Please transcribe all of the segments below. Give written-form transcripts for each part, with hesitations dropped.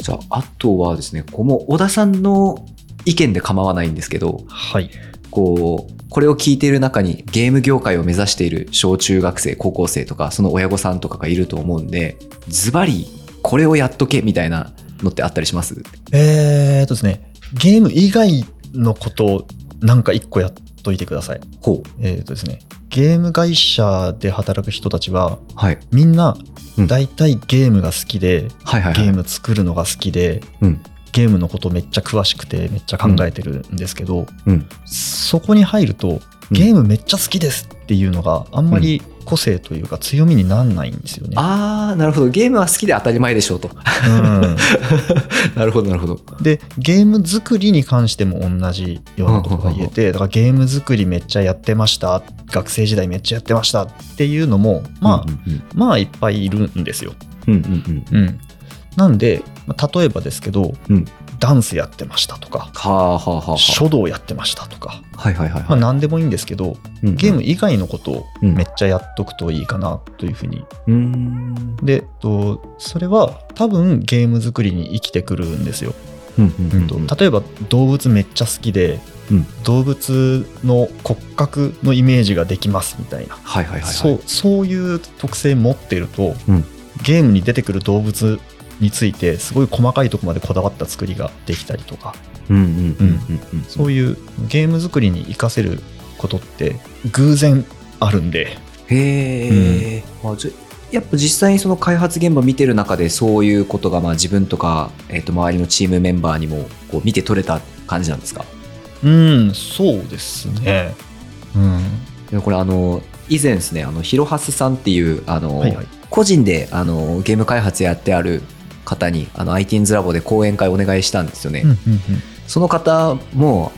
じゃあ、あとはですね、もう小田さんの意見で構わないんですけど、 はい。 これを聞いている中にゲーム業界を目指している小中学生、高校生とか、その親御さんとかがいると思うんで、ズバリこれをやっとけみたいなのってあったりします？ ですね、ゲーム以外のことをなんか一個やっといてください。 ほう。 ですね、ゲーム会社で働く人たちは、 はい。 みんなうん大体ゲームが好きで、 はいはいはい。 ゲーム作るのが好きで、 うん。 ゲームのことめっちゃ詳しくてめっちゃ考えてるんですけど、 うん。 そこに入るとゲームめっちゃ好きですっていうのがあんまり個性というか強みになんないんですよね。 あー、なるほど。ゲームは好きで当たり前でしょうと。なるほど、なるほど。 で、ゲーム作りに関しても同じようなことが言えて、だからゲーム作りめっちゃやってました、学生時代めっちゃやってましたっていうのも、まあいっぱいいるんですよ。なんで、例えばですけど、ダンスやってましたとか、書道やってましたとか、何でもいいんですけど、ゲーム以外のことをめっちゃやっとくといいかなというふうに。で、それは多分ゲーム作りに生きてくるんですよ。例えば動物めっちゃ好きで、動物の骨格のイメージができますみたいな、そういう特性持ってると、ゲームに出てくる動物についてすごい細かいところまでこだわった作りができたりとか、そういうゲーム作りに活かせることって偶然あるんで。 へー。やっぱ実際にその開発現場見てる中でそういうことが自分とか、周りのチームメンバーにもこう見て取れた感じなんですか？ そうですね。 これ以前ですね、ヒロハスさんっていう個人でゲーム開発やってある方にITINS ラボで講演会お願いしたんですよね。その方も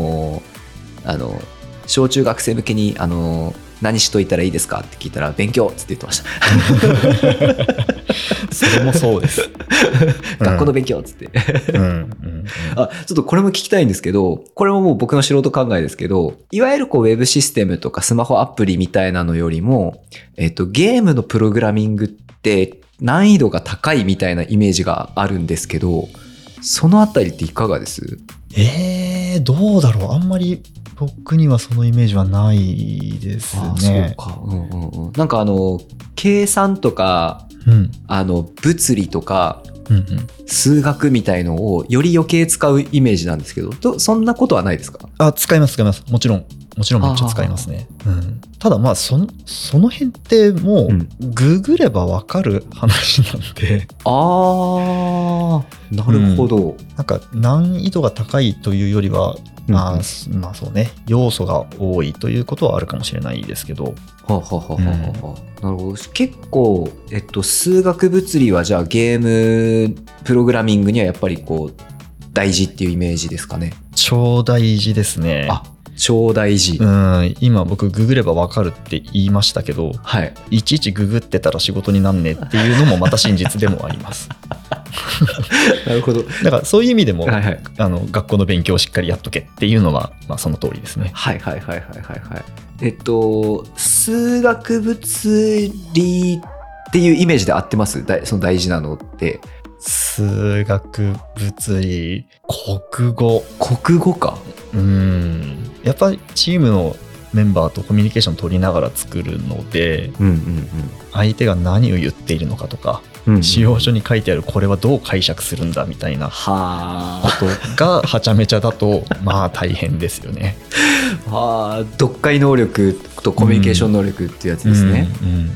小中学生向けに何しといたらいいですかって聞いたら勉強って言ってましたそれもそうです学校の勉強っつってちょっとこれも聞きたいんですけど、これももう僕の素人考えですけど、いわゆるウェブシステムとかスマホアプリみたいなのよりも、ゲームのプログラミングって難易度が高いみたいなイメージがあるんですけど、そのあたりっていかがです？ どうだろう。あんまり僕にはそのイメージはないですね。 そうか。なんか計算とか、物理とか、数学みたいのをより余計使うイメージなんですけど、そんなことはないですか？ 使います。もちろんめっちゃ使いますね。ただその辺ってもうググれば分かる話なんで。 なるほど。 なんか難易度が高いというよりは、そうね、要素が多いということはあるかもしれないですけど。 なるほど。結構、数学物理はじゃあゲームプログラミングにはやっぱり大事っていうイメージですかね？ 超大事ですね。 超大事。 今僕ググれば分かるって言いましたけど、いちいちググってたら仕事になんねっていうのもまた真実でもありますなるほど。 だからそういう意味でも、学校の勉強をしっかりやっとけっていうのは、その通りですね。 数学物理っていうイメージで合ってます？その大事なのって。 数学物理国語か。やっぱりチームのメンバーとコミュニケーション取りながら作るので、相手が何を言っているのかとか、使用書に書いてあるこれはどう解釈するんだみたいなことがはちゃめちゃだと大変ですよね。 読解能力とコミュニケーション能力っていうやつですね。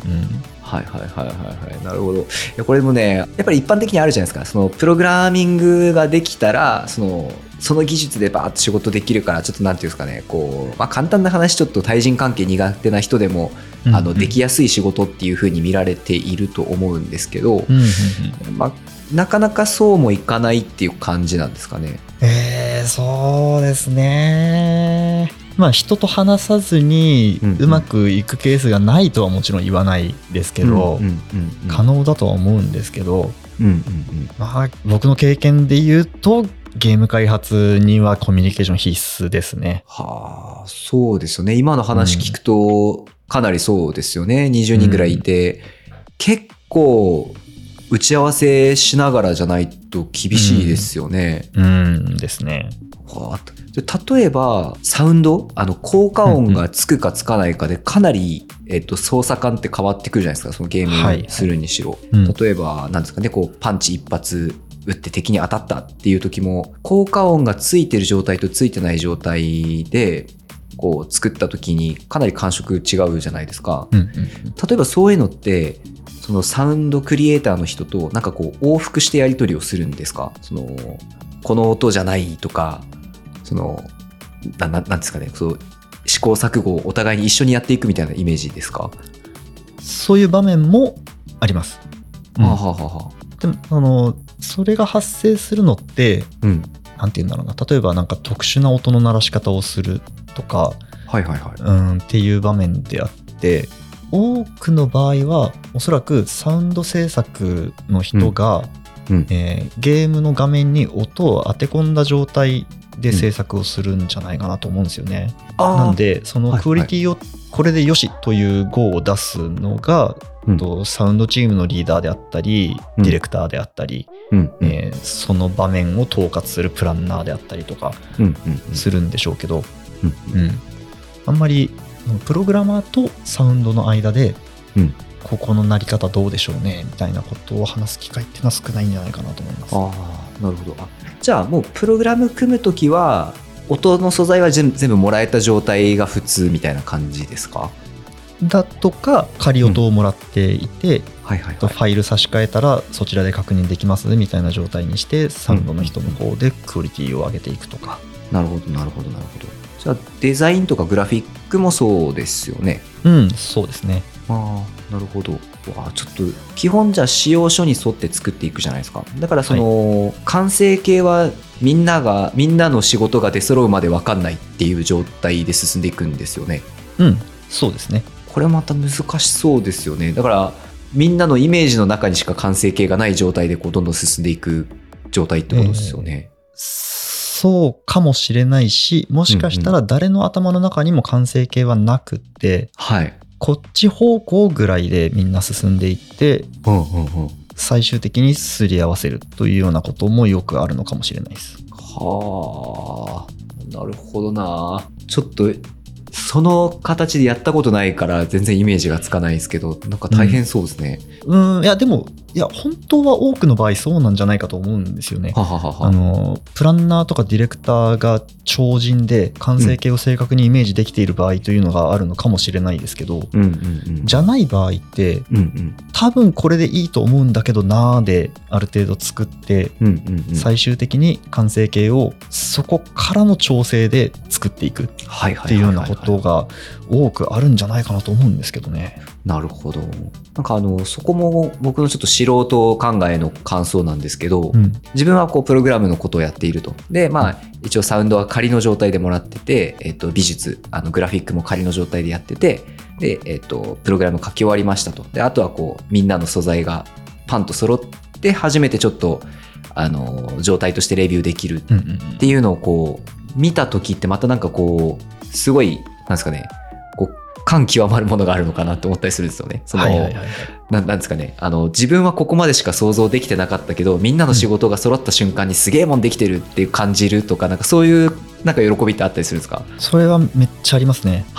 なるほど。これもね、やっぱり一般的にあるじゃないですか。そのプログラミングができたらその技術でバーッと仕事できるから、ちょっとなんていうんですかね、簡単な話、ちょっと対人関係苦手な人でもできやすい仕事っていう風に見られていると思うんですけど、なかなかそうもいかないっていう感じなんですかね？ そうですね。人と話さずにうまくいくケースがないとはもちろん言わないですけど、可能だとは思うんですけど、僕の経験で言うとゲーム開発にはコミュニケーション必須ですね。 そうですよね。今の話聞くとかなりそうですよね。20人ぐらいいて、結構打ち合わせしながらじゃないと厳しいですよね。 ですね。 例えばサウンド、効果音がつくかつかないかでかなり、操作感って変わってくるじゃないですか、そのゲームするにしろ。例えばなんですかね、こうパンチ一発打って敵に当たったっていう時も、効果音がついてる状態とついてない状態でこう作った時にかなり感触違うじゃないですか。例えばそういうのってそのサウンドクリエイターの人となんかこう往復してやり取りをするんですか？この音じゃないとか、なんですかね、試行錯誤をお互いに一緒にやっていくみたいなイメージですか？ そういう場面もあります。でもそれが発生するのって、なんていうんだろうな、例えばなんか特殊な音の鳴らし方をするとか、っていう場面であって、多くの場合はおそらくサウンド制作の人が、ゲームの画面に音を当て込んだ状態で制作をするんじゃないかなと思うんですよね。なんでそのクオリティをこれでよしという号を出すのが、サウンドチームのリーダーであったり、ディレクターであったり、その場面を統括するプランナーであったりとかするんでしょうけど、あんまりプログラマーとサウンドの間で、ここの鳴り方どうでしょうねみたいなことを話す機会っていうのは少ないんじゃないかなと思います。 なるほど。じゃあもうプログラム組むときは音の素材は全部もらえた状態が普通みたいな感じですか？ だとか仮音をもらっていて、ファイル差し替えたらそちらで確認できますみたいな状態にしてサウンドの人の方でクオリティを上げていくとか。 なるほど。じゃあデザインとかグラフィックもそうですよね。 そうですね。 なるほど。ちょっと基本じゃあ仕様書に沿って作っていくじゃないですか。だから完成形はみんなの仕事が出揃うまで分かんないっていう状態で進んでいくんですよね。 そうですね。 これまた難しそうですよね。だからみんなのイメージの中にしか完成形がない状態でこうどんどん進んでいく状態ってことですよね。 そうかもしれないし、もしかしたら誰の頭の中にも完成形はなくって、こっち方向ぐらいでみんな進んでいって、最終的にすり合わせるというようなこともよくあるのかもしれないです。 なるほどな。ちょっとその形でやったことないから全然イメージがつかないですけど、なんか大変そうですね。 でも本当は多くの場合そうなんじゃないかと思うんですよね。プランナーとかディレクターが超人で完成形を正確にイメージできている場合というのがあるのかもしれないですけど、じゃない場合って、多分これでいいと思うんだけどなーである程度作って、最終的に完成形をそこからの調整で作っていくっていうようなことが多くあるんじゃないかなと思うんですけどね。 なるほど。なんかそこも僕のちょっと素人考えの感想なんですけど、自分はこうプログラムのことをやっていると。で一応サウンドは仮の状態でもらってて、美術グラフィックも仮の状態でやってて、でプログラム書き終わりましたと。であとはこうみんなの素材がパンと揃って初めてちょっと状態としてレビューできるっていうのをこう見た時ってまたなんかこうすごいなんですかね、こう感極まるものがあるのかなと思ったりするんですよね。なんですかね、自分はここまでしか想像できてなかったけどみんなの仕事が揃った瞬間にすげえもんできてるっていう感じるとか、なんかそういうなんか喜びってあったりするんですか？ それはめっちゃありますね。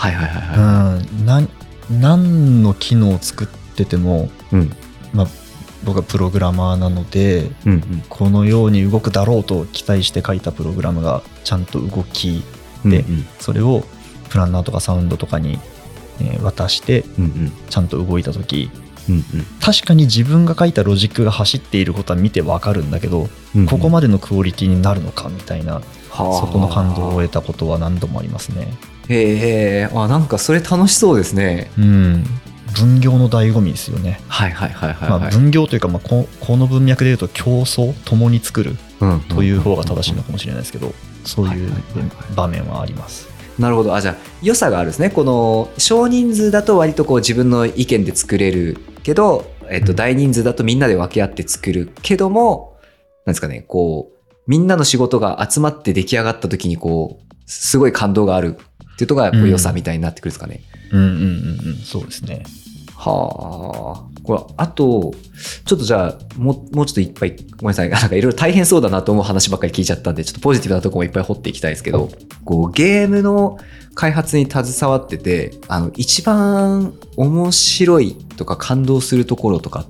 何の機能を作ってても、僕はプログラマーなので、このように動くだろうと期待して書いたプログラムがちゃんと動きで、それをプランナーとかサウンドとかに渡してちゃんと動いた時、確かに自分が書いたロジックが走っていることは見てわかるんだけど、ここまでのクオリティになるのかみたいな、そこの感動を得たことは何度もありますね。 なんかそれ楽しそうですね。 分業の醍醐味ですよね。分業というか、この文脈でいうと競争、共に作るという方が正しいのかもしれないですけど、そういう場面はあります。 なるほど。じゃあ良さがあるんですね。この少人数だと割とこう自分の意見で作れるけど、大人数だとみんなで分け合って作るけども、なんですかね、こうみんなの仕事が集まって出来上がった時にこうすごい感動があるっていうところが良さみたいになってくるんですかね。 そうですね。 はあ。これ、あと、ちょっとじゃあ、もうちょっといっぱい、ごめんなさい。なんかいろいろ大変そうだなと思う話ばっかり聞いちゃったんで、ちょっとポジティブなところもいっぱい掘っていきたいですけど、こう、ゲームの開発に携わってて、一番面白いとか感動するところとかって、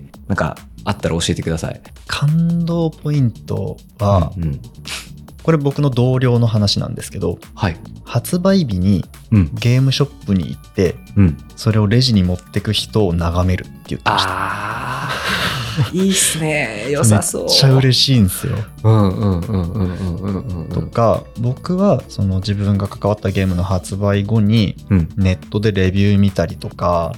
なんかあったら教えてください。 感動ポイントは、 うん、 これ僕の同僚の話なんですけど、 はい。 発売日にゲームショップに行って、それをレジに持ってく人を眺めるって言ってました。 ああ、いいっすね。良さそう。 めっちゃ嬉しいんですよ。 ととか、僕はその自分が関わったゲームの発売後にネットでレビュー見たりとか、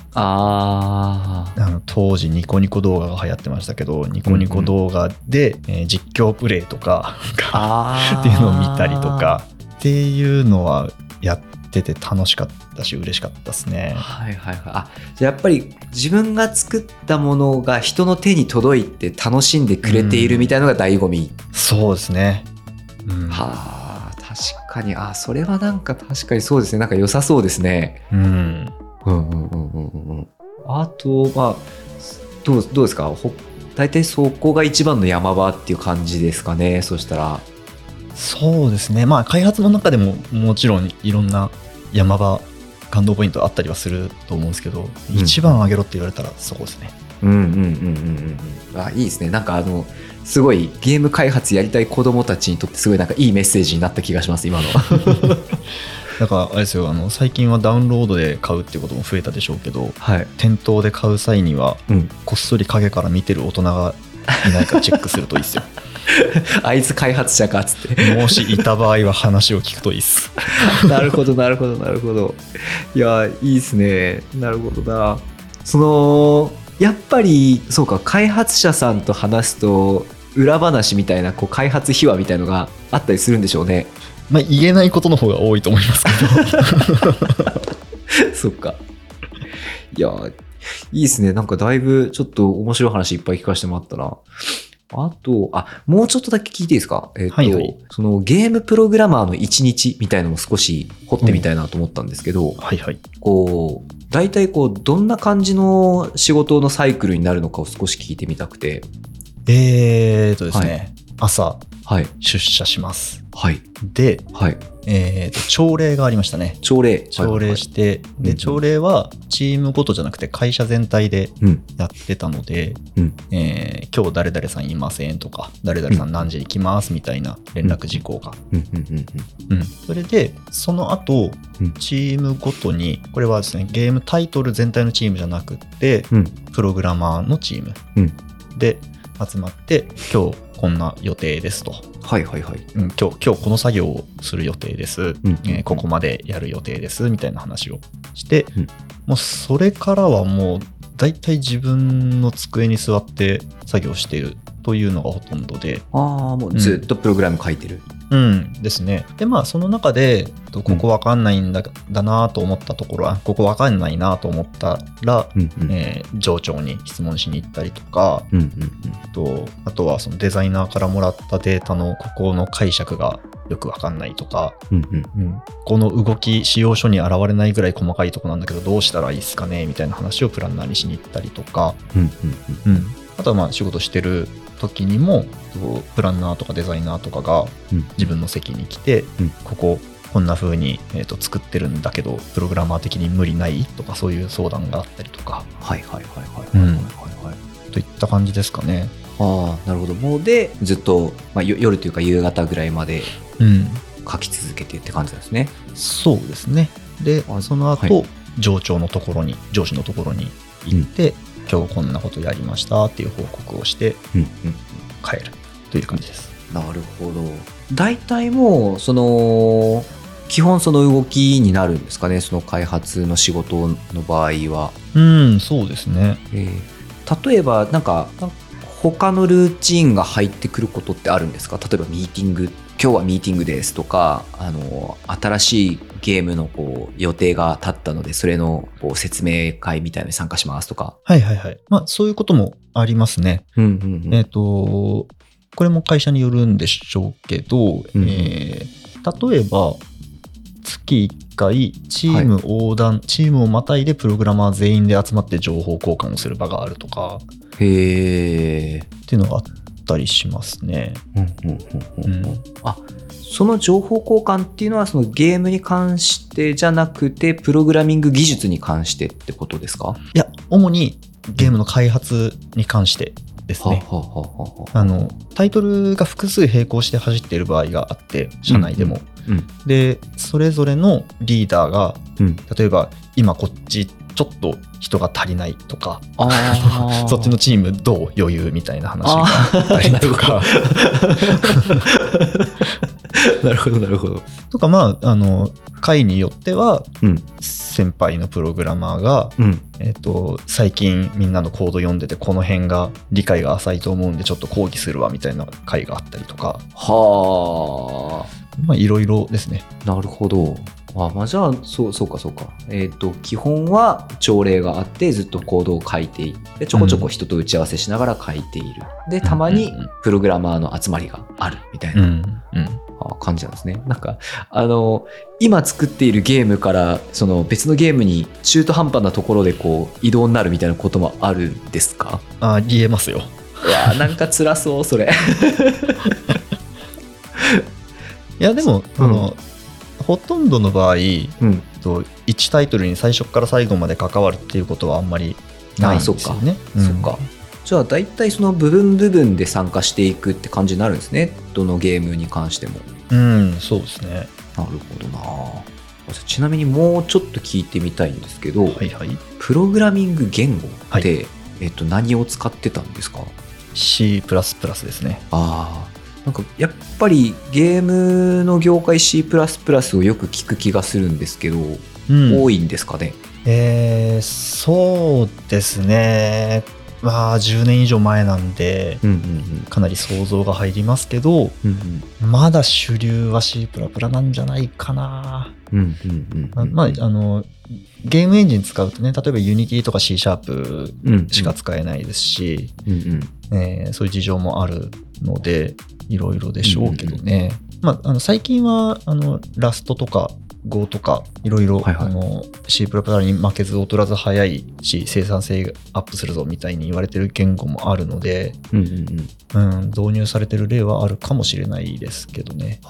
当時ニコニコ動画が流行ってましたけど、ニコニコ動画で実況プレイとかっていうのを見たりとかっていうのはやってて楽しかったし嬉しかったですね。 はいはいはい。あ、じゃあやっぱり自分が作ったものが人の手に届いて楽しんでくれているみたいなのが醍醐味。 そうですね。 はあ、確かに。あ、それはなんか確かにそうですね。なんか良さそうですね。あと、まあ、どうですか？大体そこが一番の山場っていう感じですかね。そしたら。 そうですね。まあ開発の中でももちろんいろんな山場感動ポイントあったりはすると思うんですけど、一番上げろって言われたらそこですね。 あ、いいですね。なんかすごいゲーム開発やりたい子どもたちにとってすごいなんかいいメッセージになった気がします、今の。 だからあれですよ、最近はダウンロードで買うっていうことも増えたでしょうけど、 はい、 店頭で買う際には、こっそり影から見てる大人がいないかチェックするといいですよ。 あいつ開発者かっつって。 もしいた場合は話を聞くといいっす。 なるほどなるほどなるほど。いや、いいっすね。なるほどな。やっぱりそうか、開発者さんと話すと裏話みたいな開発秘話みたいのがあったりするんでしょうね。 まあ言えないことの方が多いと思いますけど。そっか。いや、いいっすね。なんかだいぶちょっと面白い話いっぱい聞かせてもらったな。あと、もうちょっとだけ聞いていいですか？そのゲームプログラマーの一日みたいなのも少し掘ってみたいなと思ったんですけど、大体どんな感じの仕事のサイクルになるのかを少し聞いてみたくて。 ですね、朝、出社します。で、朝礼がありましたね。朝礼して、で、朝礼はチームごとじゃなくて会社全体でやってたので、今日誰々さんいませんとか、誰々さん何時に来ますみたいな連絡事項が。それで、その後、チームごとに、これはですね、ゲームタイトル全体のチームじゃなくて、プログラマーのチームで集まって、今日こんな予定ですと。今日この作業をする予定です、ここまでやる予定ですみたいな話をして、もうそれからはもう大体自分の机に座って作業しているというのがほとんどで、 もうずっとプログラム書いてる。 ですね。で、まあその中でここわかんないんだなと思ったところは、ここわかんないなと思ったら、上長に質問しに行ったりとか、あとはそのデザイナーからもらったデータのここの解釈がよくわかんないとか、この動き使用書に現れないぐらい細かいとこなんだけどどうしたらいいですかねみたいな話をプランナーにしに行ったりとか、あとはまあ仕事してる時にもプランナーとかデザイナーとかが自分の席に来て、こんな風に作ってるんだけどプログラマー的に無理ないとか、そういう相談があったりとか、といった感じですかね。 なるほど。もうでずっと、夜というか夕方ぐらいまで書き続けてって感じですね。 そうですね。でその後、上司のところに行って、今日こんなことやりましたっていう報告をして帰るという感じです。 なるほど。大体もう基本その動きになるんですかね、その開発の仕事の場合は。 そうですね。 例えばなんか他のルーチンが入ってくることってあるんですか？例えばミーティング、今日はミーティングですとか、新しいゲームの予定が立ったのでそれの説明会みたいなのに参加しますとか。 まあそういうこともありますね。これも会社によるんでしょうけど、例えば月1 回チーム横断、チームをまたいでプログラマー全員で集まって情報交換をする場があるとか、 へー。 っていうのがあったりしますね。 あ、その情報交換っていうのはそのゲームに関してじゃなくてプログラミング技術に関してってことですか？ いや、主にゲームの開発に関してですね。タイトルが複数並行して走っている場合があって、社内でも。で、それぞれのリーダーが、例えば今こっちちょっと人が足りないとか、そっちのチームどう余裕みたいな話があったりとか。 なるほどなるほど。 とか、会によっては、先輩のプログラマーが、最近みんなのコード読んでてこの辺が理解が浅いと思うんでちょっと講義するわみたいな会があったりとか。 はあ。 いろいろですね。 なるほど。じゃあそうか。基本は朝礼があってずっとコードを書いていってちょこちょこ人と打ち合わせしながら書いている。でたまにプログラマーの集まりがあるみたいな感じなんですね。なんか今作っているゲームからその別のゲームに中途半端なところでこう移動になるみたいなこともあるんですか？ ありえますよ。 いやなんか辛そうそれ。 いやでもほとんどの場合、1タイトルに最初から最後まで関わるっていうことはあんまりないんですよね。 そっか。じゃあ大体その部分で参加していくって感じになるんですね。どのゲームに関しても。 そうですね。 なるほどな。ちなみにもうちょっと聞いてみたいんですけど、プログラミング言語って、何を使ってたんですか？ C++ ですね。 なんかやっぱりゲームの業界 C++ をよく聞く気がするんですけど、多いんですかね？ そうですね。10年以上前なんで、かなり想像が入りますけど、まだ主流は C++ なんじゃないかな。ゲームエンジン使うとね、例えば Unity とか C# しか使えないですし、そういう事情もあるのでいろいろでしょうけどね。最近はラストとかGo とかいろいろ C++ に負けず劣らず早いし生産性アップするぞみたいに言われてる言語もあるので、導入されてる例はあるかもしれないですけどね。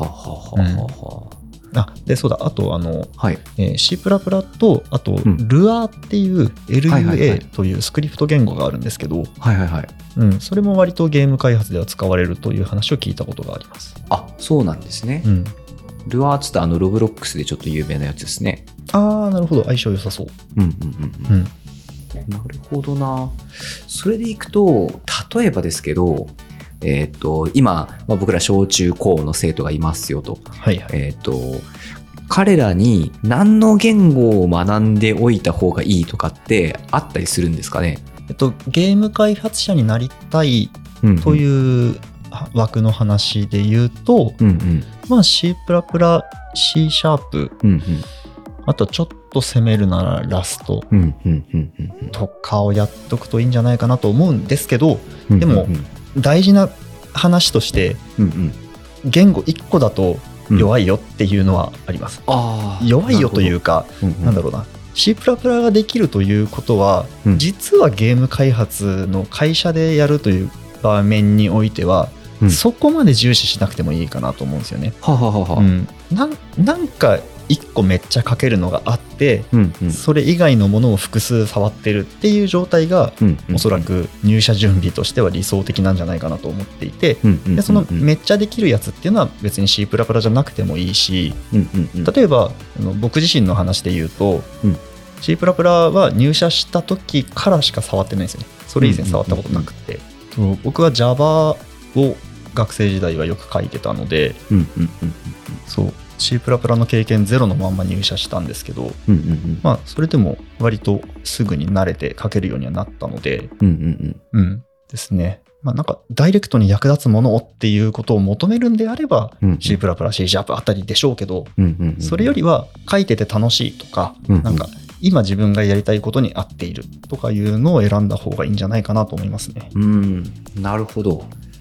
でそうだ、あとC++ とあと Lua っていう LUA というスクリプト言語があるんですけど、それも割とゲーム開発では使われるという話を聞いたことがあります。 そうなんですね。ルアーツってロブロックスでちょっと有名なやつですね。 なるほど、相性良さそう。 なるほどな。それでいくと例えばですけど、今、僕ら小中高の生徒がいますよと。彼らに何の言語を学んでおいた方がいいとかってあったりするんですかね？ ゲーム開発者になりたいという枠の話で言うと、C++、C#、あとちょっと攻めるならラストとかをやっとくといいんじゃないかなと思うんですけど、でも大事な話として言語1個だと弱いよっていうのはあります。弱いよというか、なんだろうな、C++ ができるということは、実はゲーム開発の会社でやるという場面においては、そこまで重視しなくてもいいかなと思うんですよね。なんか1個めっちゃ書けるのがあって、それ以外のものを複数触ってるっていう状態が、おそらく入社準備としては理想的なんじゃないかなと思っていて、でそのめっちゃできるやつっていうのは別に C++ じゃなくてもいいし、例えば僕自身の話で言うと、C++ は入社した時からしか触ってないんですよね。それ以前触ったことなくて、僕は Java を学生時代はよく書いてたので、そう C++ の経験ゼロのまんま入社したんですけど、それでも割とすぐに慣れて書けるようにはなったので、ですね。なんかダイレクトに役立つものをっていうことを求めるんであれば、C++、C# あたりでしょうけど、それよりは書いてて楽しいとか、なんか今自分がやりたいことに合っているとかいうのを選んだ方がいいんじゃないかなと思いますね。 なるほど。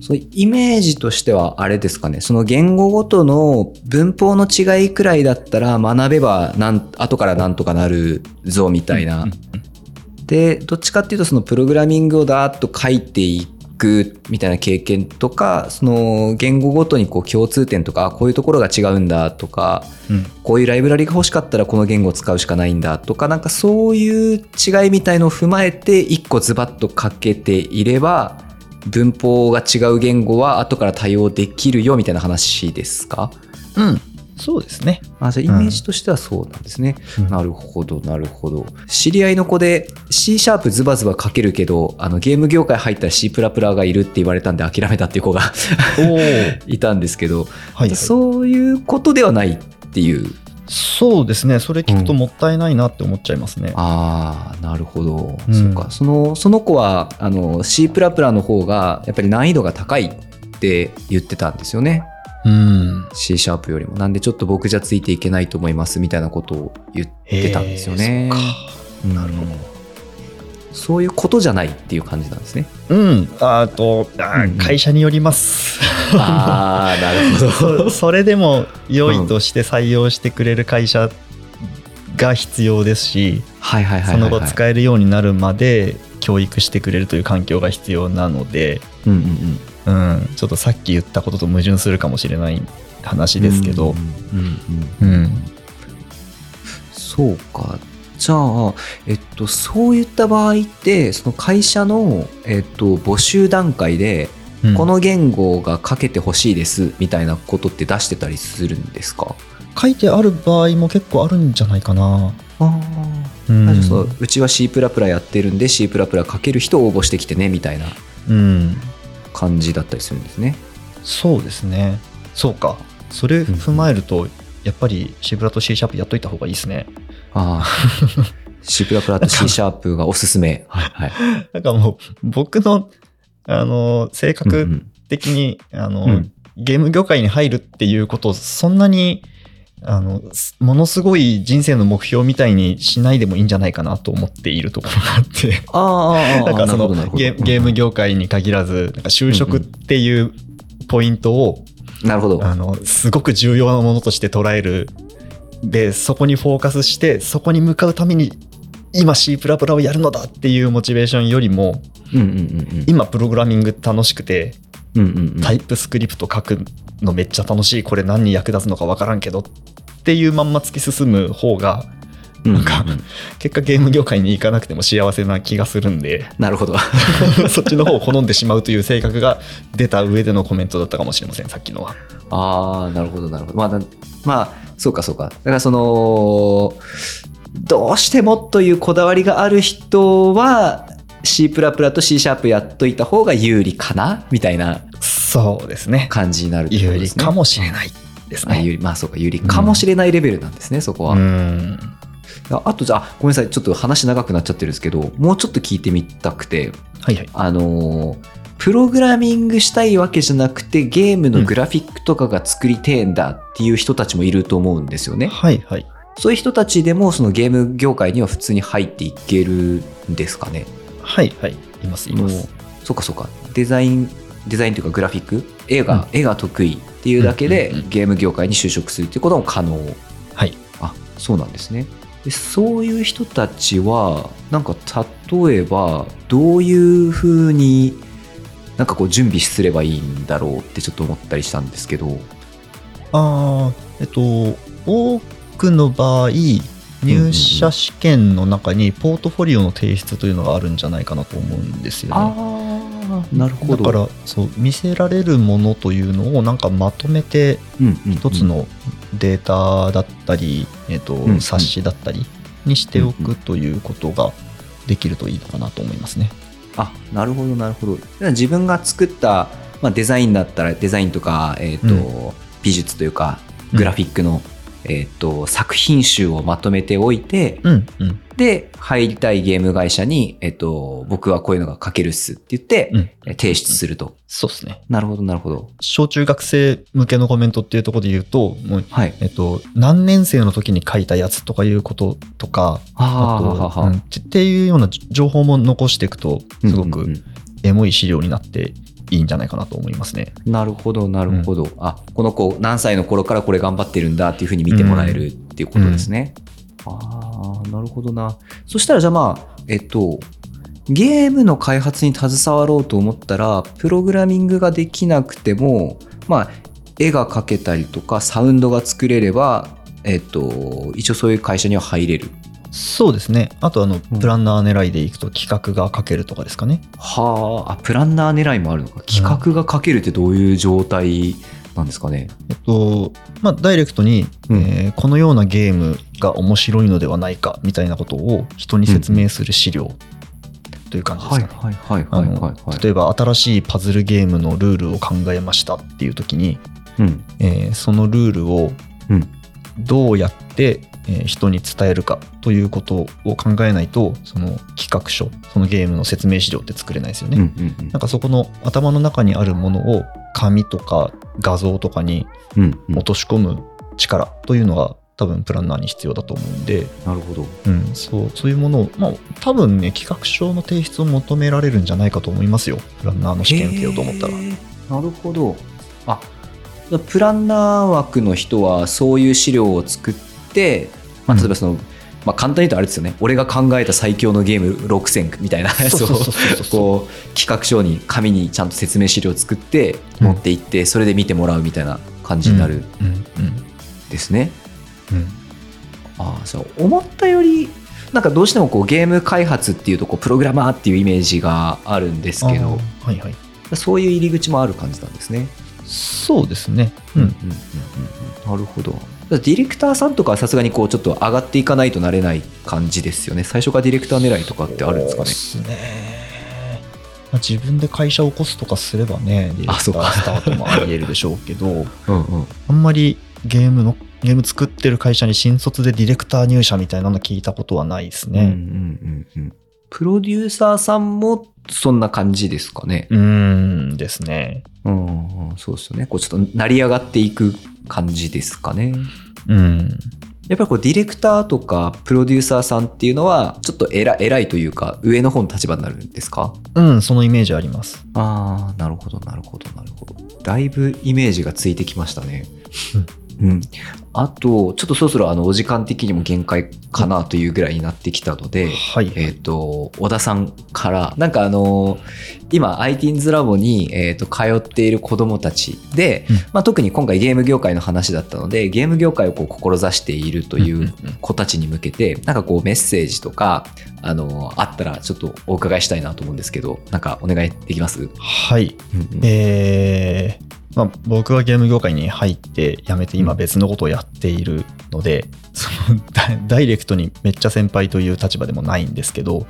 そうイメージとしてはあれですかね、その言語ごとの文法の違いくらいだったら学べば後からなんとかなるぞみたいな、でどっちかっていうとそのプログラミングをダーッと書いていくみたいな経験とか、その言語ごとにこう共通点とかこういうところが違うんだとか、こういうライブラリが欲しかったらこの言語を使うしかないんだとか、なんかそういう違いみたいのを踏まえて一個ズバッと書けていれば文法が違う言語は後から対応できるよみたいな話ですか？ そうですね。 じゃあイメージとしてはそうなんですね。なるほどなるほど。知り合いの子で C# ズバズバ書けるけどゲーム業界入ったら C++ がいるって言われたんで諦めたっていう子がいたんですけど、そういうことではないっていう。 そうですね。それ聞くともったいないなって思っちゃいますね。 なるほど。そうか。その子はC++ の方がやっぱり難易度が高いって言ってたんですよね。C# よりも。なんでちょっと僕じゃついていけないと思いますみたいなことを言ってたんですよね。 なるほど。 そういうことじゃないっていう感じなんですね。 会社によります。 なるほど。 それでも良いとして採用してくれる会社が必要ですし、その後使えるようになるまで教育してくれるという環境が必要なので、ちょっとさっき言ったことと矛盾するかもしれない話ですけど、 そうか。じゃあ、そういった場合ってその会社の、募集段階で、この言語が書けてほしいですみたいなことって出してたりするんですか？ 書いてある場合も結構あるんじゃないかな。 うちは C++ やってるんで C++ 書ける人応募してきてねみたいな感じだったりするんですね。 そうですね。そうか。それ踏まえるとやっぱり C++ と C# やっといた方がいいですね。 C++ と C# がおすすめ。 なんかもう僕の性格的にゲーム業界に入るっていうことをそんなにものすごい人生の目標みたいにしないでもいいんじゃないかなと思っているところがあってなんかそのゲーム業界に限らずなんか就職っていうポイントをすごく重要なものとして捉えるで、そこにフォーカスしてそこに向かうために今 C++ をやるのだっていうモチベーションよりも、今プログラミング楽しくて、タイプスクリプト書くのめっちゃ楽しい、これ何に役立つのか分からんけどっていうまんま突き進む方がなんか結果ゲーム業界に行かなくても幸せな気がするんで、 なるほどそっちの方を好んでしまうという性格が出た上でのコメントだったかもしれません、さっきのは。 なるほどなるほど。まあそうかそうか。だからそのどうしてもというこだわりがある人は C++ と C# やっといた方が有利かなみたいな、 そうですね、 感じになるってことですね。 有利かもしれないですね。 そうか、有利かもしれないレベルなんですね、そこは。あとじゃあごめんなさい、ちょっと話長くなっちゃってるんですけど、もうちょっと聞いてみたくて、プログラミングしたいわけじゃなくてゲームのグラフィックとかが作りてえんだっていう人たちもいると思うんですよね。そういう人たちでもそのゲーム業界には普通に入っていけるんですかね？ います。 そうか。デザインというかグラフィック、絵が得意っていうだけでゲーム業界に就職するっていうことも可能。そうなんですね。でそういう人たちはなんか例えばどういう風になんかこう準備すればいいんだろうってちょっと思ったりしたんですけど。 多くの場合入社試験の中にポートフォリオの提出というのがあるんじゃないかなと思うんですよね。 なるほど。 だからそう見せられるものというのをなんかまとめて一つのデータだったり、冊子だったりにしておくということができるといいのかなと思いますね。 なるほどなるほど。自分が作った、デザインだったらデザインとか、美術というかグラフィックの、作品集をまとめておいて、で入りたいゲーム会社に、僕はこういうのが書けるっすって言って、提出すると。 そうですね。 なるほどなるほど。 小中学生向けのコメントっていうところで言うともう、何年生の時に書いたやつとかいうこととかっていうような情報も残していくとすごくエモい資料になっていいんじゃないかなと思いますね。 なるほどなるほど、あ、この子何歳の頃からこれ頑張ってるんだっていうふうに見てもらえるっていうことですね。ああ、なるほどな。そしたらじゃあまあゲームの開発に携わろうと思ったらプログラミングができなくてもまあ絵が描けたりとかサウンドが作れれば一応そういう会社には入れる。 そうですね。あとプランナー狙いでいくと企画が書けるとかですかね。 はあ、プランナー狙いもあるのか。企画が書けるってどういう状態なんですかね。 まあ、ダイレクトに、このようなゲームが面白いのではないかみたいなことを人に説明する資料という感じですかね。例えば新しいパズルゲームのルールを考えましたっていう時に、そのルールをどうやって人に伝えるかということを考えないとその企画書、そのゲームの説明資料って作れないですよね。なんかそこの頭の中にあるものを紙とか画像とかに落とし込む力というのが多分プランナーに必要だと思うんで。 なるほど。 そういうものを、まあ、多分ね企画書の提出を求められるんじゃないかと思いますよ。プランナーの試験受けようと思ったら。 なるほど。あ、プランナー枠の人はそういう資料を作って、まあ、例えばその、簡単に言うとあれですよね。俺が考えた最強のゲーム6選みたいなやつをこう企画書に紙にちゃんと説明資料を作って持っていってそれで見てもらうみたいな感じになるですね。ああ、そう思ったよりなんかどうしてもこうゲーム開発っていうとこうプログラマーっていうイメージがあるんですけど、そういう入り口もある感じなんですね。 そうですね。 なるほど。ディレクターさんとかはさすがにこうちょっと上がっていかないとなれない感じですよね。最初からディレクター狙いとかってあるんですかね。 そうですね。自分で会社を起こすとかすればね、ディレクタースタートもあり得るでしょうけど、あんまりゲーム作ってる会社に新卒でディレクター入社みたいなの聞いたことはないですね。 プロデューサーさんもそんな感じですかね。 ですね。 そうですよね。こうちょっと成り上がっていく感じですかね。やっぱりこうディレクターとかプロデューサーさんっていうのはちょっと偉いというか上の方の立場になるんですか？ そのイメージあります。 ああ、なるほど。だいぶイメージがついてきましたね。あとちょっとそろそろお時間的にも限界かなというぐらいになってきたので、小田さんからなんか今 ITINS ラボに通っている子どもたちで、特に今回ゲーム業界の話だったのでゲーム業界をこう志しているという子たちに向けてなんかこうメッセージとかあったらちょっとお伺いしたいなと思うんですけど、なんかお願いできます？ はい。僕はゲーム業界に入って辞めて今別のことをやっているので、そのダイレクトにめっちゃ先輩という立場でもないんですけど、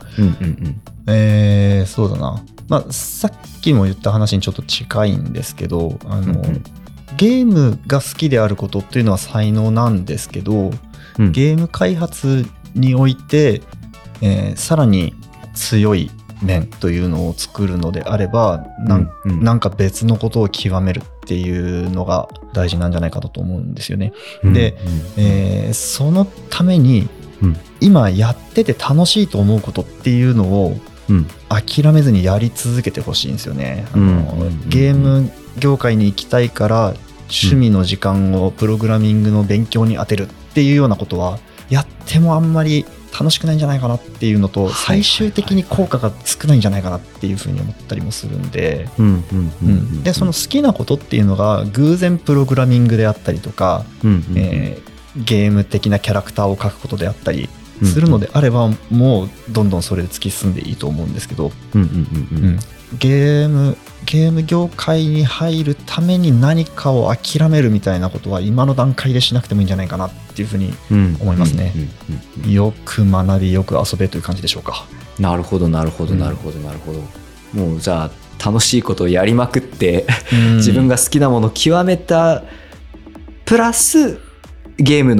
そうだな、さっきも言った話にちょっと近いんですけど、ゲームが好きであることっていうのは才能なんですけど、ゲーム開発において、さらに強い面というのを作るのであればなんか別のことを極めるっていうのが大事なんじゃないかと思うんですよね。で、そのために今やってて楽しいと思うことっていうのを諦めずにやり続けてほしいんですよね。ゲーム業界に行きたいから趣味の時間をプログラミングの勉強に当てるっていうようなことはやってもあんまり楽しくないんじゃないかなっていうのと、最終的に効果が少ないんじゃないかなっていうふうに思ったりもするんで、でその好きなことっていうのが偶然プログラミングであったりとか、ゲーム的なキャラクターを描くことであったりするのであれば、もうどんどんそれで突き進んでいいと思うんですけど、ゲーム業界に入るために何かを諦めるみたいなことは今の段階でしなくてもいいんじゃないかなっていうふうに思いますね。よく学びよく遊べという感じでしょうか。 なるほど。もうじゃあ楽しいことをやりまくって自分が好きなものを極めたプラスゲーム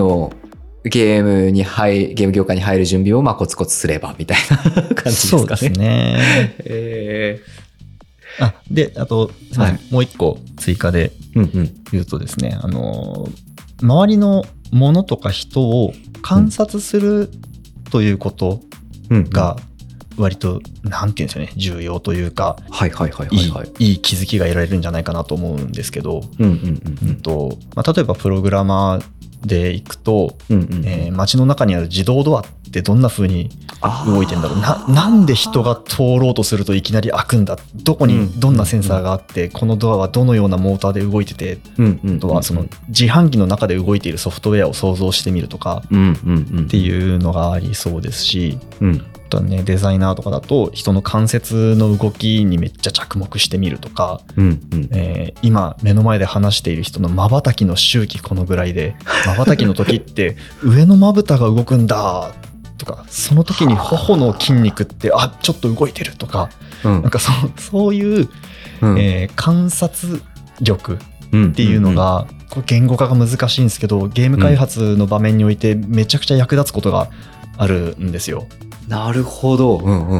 業界に入る準備をコツコツすればみたいな感じですかね。 そうですね。で、あと、もう一個追加で言うとですね、周りのものとか人を観察するということが、 割となんていうんですよね、重要というか、 はいはいはいはいはい。 いい気づきが得られるんじゃないかなと思うんですけど、 うんうんうん例えばプログラマーでいくと、 うんうんうん。 街の中にある自動ドアってどんな風に動いてんだろう、なんで人が通ろうとするといきなり開くんだ、どこにどんなセンサーがあって、このドアはどのようなモーターで動いてて、あとはその自販機の中で動いているソフトウェアを想像してみるとかっていうのがありそうですし、あとはね、デザイナーとかだと人の関節の動きにめっちゃ着目してみるとか、今目の前で話している人の瞬きの周期このぐらいで、瞬きの時って上のまぶたが動くんだとか、その時に頬の筋肉ってちょっと動いてるとか、なんかそういう、観察力っていうのが、これ言語化が難しいんですけど、ゲーム開発の場面においてめちゃくちゃ役立つことがあるんですよ。 なるほど。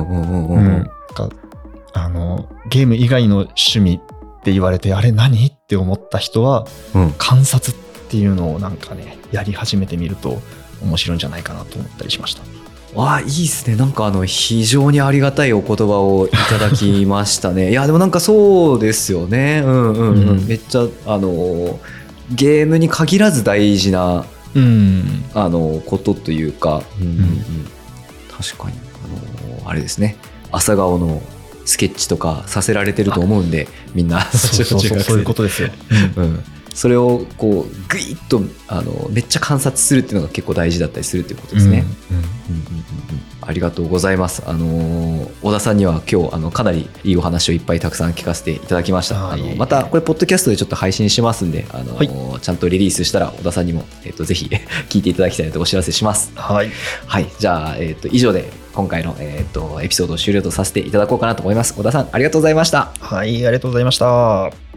ゲーム以外の趣味って言われて、あれ何って思った人は、観察っていうのをなんかね、やり始めてみると面白いんじゃないかなと思ったりしました。 いいですね。なんか非常にありがたいお言葉をいただきましたね。いやでもなんかそうですよね。めっちゃゲームに限らず大事な、ことというか、確かにあれですね。朝顔のスケッチとかさせられてると思うんで、みんなそういうことですよ。 それをこうグイッとめっちゃ観察するっていうのが結構大事だったりするっていうことですね。ありがとうございます。小田さんには今日かなりいいお話をいっぱいたくさん聞かせていただきました。またこれポッドキャストでちょっと配信しますんで、ちゃんとリリースしたら小田さんにも、ぜひ聞いていただきたいのでお知らせします。 はい、 じゃあ、以上で今回の、エピソードを終了とさせていただこうかなと思います。小田さんありがとうございました。 はい、ありがとうございました。